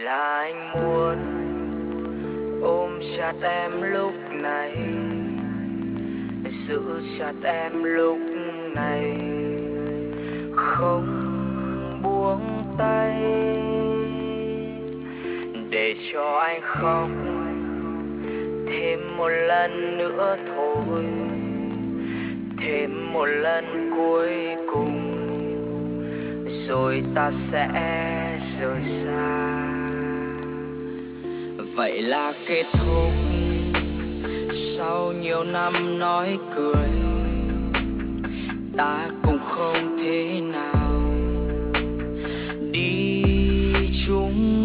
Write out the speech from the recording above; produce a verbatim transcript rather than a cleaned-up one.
là anh muốn ôm chặt em lúc này, giữ chặt em lúc này, không buông tay, để cho anh khóc thêm một lần nữa thôi, thêm một lần cuối cùng, rồi ta sẽ rời xa. Vậy là kết thúc sau nhiều năm nói cười, ta cũng không thể nào đi chung